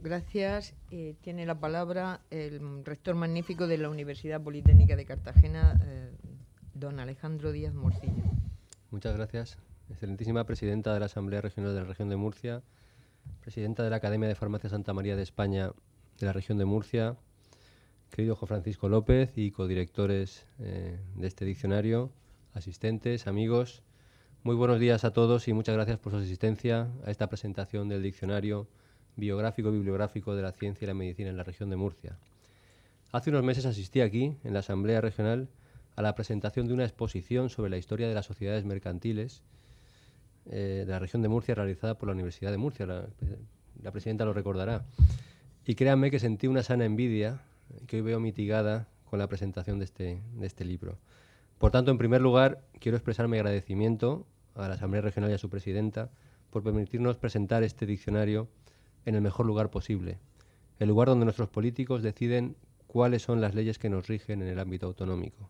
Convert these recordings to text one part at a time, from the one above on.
Gracias. Tiene la palabra el rector magnífico de la Universidad Politécnica de Cartagena, don Alejandro Díaz Morcillo. Muchas gracias. Excelentísima presidenta de la Asamblea Regional de la Región de Murcia, presidenta de la Academia de Farmacia Santa María de España de la Región de Murcia, querido Juan Francisco López y codirectores de este diccionario, asistentes, amigos. Muy buenos días a todos y muchas gracias por su asistencia a esta presentación del diccionario biográfico y bibliográfico de la ciencia y la medicina en la región de Murcia. Hace unos meses asistí aquí, en la Asamblea Regional, a la presentación de una exposición sobre la historia de las sociedades mercantiles de la región de Murcia, realizada por la Universidad de Murcia. La presidenta lo recordará. Y créanme que sentí una sana envidia que hoy veo mitigada con la presentación de este libro. Por tanto, en primer lugar, quiero expresar mi agradecimiento a la Asamblea Regional y a su presidenta por permitirnos presentar este diccionario en el mejor lugar posible, el lugar donde nuestros políticos deciden cuáles son las leyes que nos rigen en el ámbito autonómico.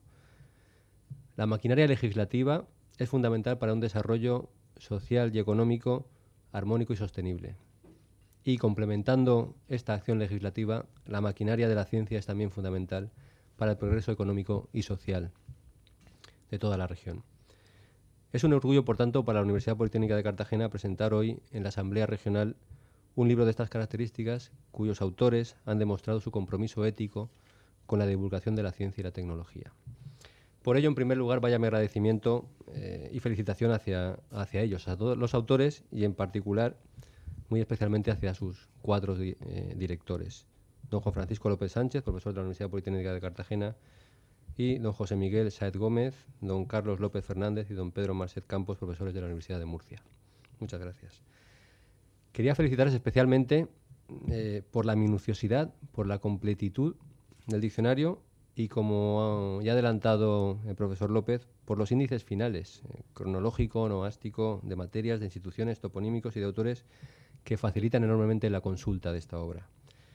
La maquinaria legislativa es fundamental para un desarrollo social y económico armónico y sostenible. Y complementando esta acción legislativa, la maquinaria de la ciencia es también fundamental para el progreso económico y social de toda la región. Es un orgullo, por tanto, para la Universidad Politécnica de Cartagena presentar hoy en la Asamblea Regional un libro de estas características cuyos autores han demostrado su compromiso ético con la divulgación de la ciencia y la tecnología. Por ello, en primer lugar, vaya mi agradecimiento y felicitación hacia ellos, a todos los autores y en particular, muy especialmente hacia sus 4 directores. Don Juan Francisco López Sánchez, profesor de la Universidad Politécnica de Cartagena, y don José Miguel Sáez Gómez, don Carlos López Fernández y don Pedro Marcet Campos, profesores de la Universidad de Murcia. Muchas gracias. Quería felicitaros especialmente por la minuciosidad, por la completitud del diccionario y, como ya ha adelantado el profesor López, por los índices finales, cronológico, nomástico, de materias, de instituciones, toponímicos y de autores que facilitan enormemente la consulta de esta obra.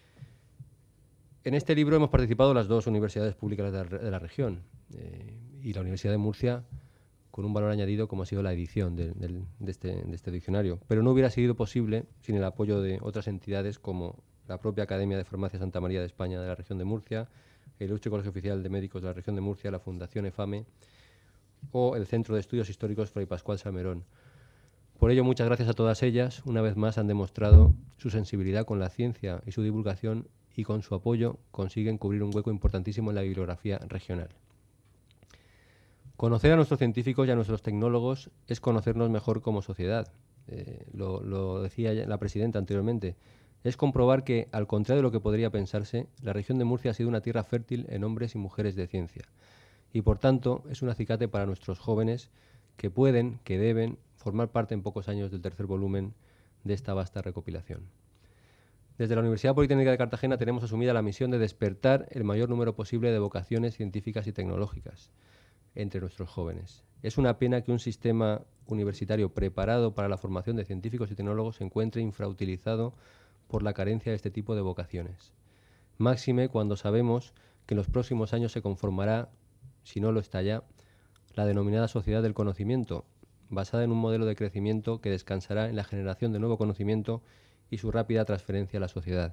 En este libro hemos participado las 2 universidades públicas de la región y la Universidad de Murcia, con un valor añadido como ha sido la edición de este diccionario. Pero no hubiera sido posible sin el apoyo de otras entidades como la propia Academia de Farmacia Santa María de España de la región de Murcia, el Ilustre Colegio Oficial de Médicos de la región de Murcia, la Fundación EFAME o el Centro de Estudios Históricos Fray Pascual Salmerón. Por ello, muchas gracias a todas ellas. Una vez más han demostrado su sensibilidad con la ciencia y su divulgación, y con su apoyo consiguen cubrir un hueco importantísimo en la bibliografía regional. Conocer a nuestros científicos y a nuestros tecnólogos es conocernos mejor como sociedad. Lo decía ya la presidenta anteriormente. Es comprobar que, al contrario de lo que podría pensarse, la región de Murcia ha sido una tierra fértil en hombres y mujeres de ciencia. Y, por tanto, es un acicate para nuestros jóvenes que pueden, que deben, formar parte en pocos años del tercer volumen de esta vasta recopilación. Desde la Universidad Politécnica de Cartagena tenemos asumida la misión de despertar el mayor número posible de vocaciones científicas y tecnológicas entre nuestros jóvenes. Es una pena que un sistema universitario preparado para la formación de científicos y tecnólogos se encuentre infrautilizado por la carencia de este tipo de vocaciones. Máxime cuando sabemos que en los próximos años se conformará, si no lo está ya, la denominada sociedad del conocimiento, basada en un modelo de crecimiento que descansará en la generación de nuevo conocimiento y su rápida transferencia a la sociedad.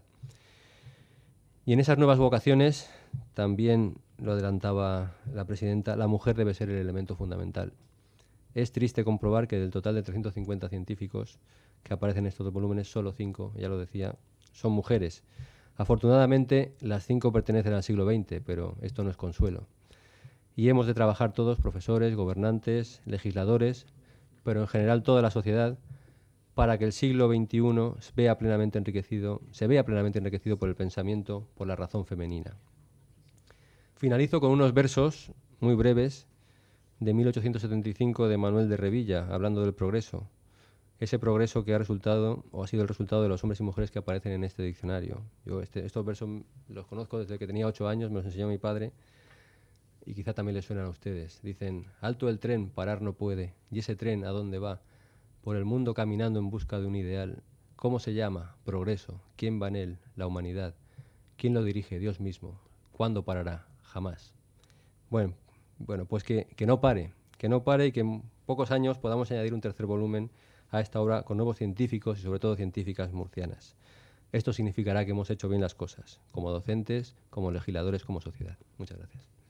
Y en esas nuevas vocaciones, también lo adelantaba la presidenta, la mujer debe ser el elemento fundamental. Es triste comprobar que del total de 350 científicos que aparecen en estos 2 volúmenes, solo 5, ya lo decía, son mujeres. Afortunadamente, las 5 pertenecen al siglo XX, pero esto no es consuelo. Y hemos de trabajar todos, profesores, gobernantes, legisladores, pero en general toda la sociedad, para que el siglo XXI se vea plenamente enriquecido por el pensamiento, por la razón femenina. Finalizo con unos versos muy breves de 1875 de Manuel de Revilla, hablando del progreso. Ese progreso que ha resultado, o ha sido el resultado de los hombres y mujeres que aparecen en este diccionario. Yo estos versos los conozco desde que tenía 8 años, me los enseñó mi padre, y quizá también les suenan a ustedes. Dicen: alto el tren, parar no puede, y ese tren ¿a dónde va? Por el mundo caminando en busca de un ideal. ¿Cómo se llama? Progreso. ¿Quién va en él? La humanidad. ¿Quién lo dirige? Dios mismo. ¿Cuándo parará? Jamás. Bueno, pues que no pare y que en pocos años podamos añadir un tercer volumen a esta obra con nuevos científicos y sobre todo científicas murcianas. esto significará que hemos hecho bien las cosas, como docentes, como legisladores, como sociedad. Muchas gracias.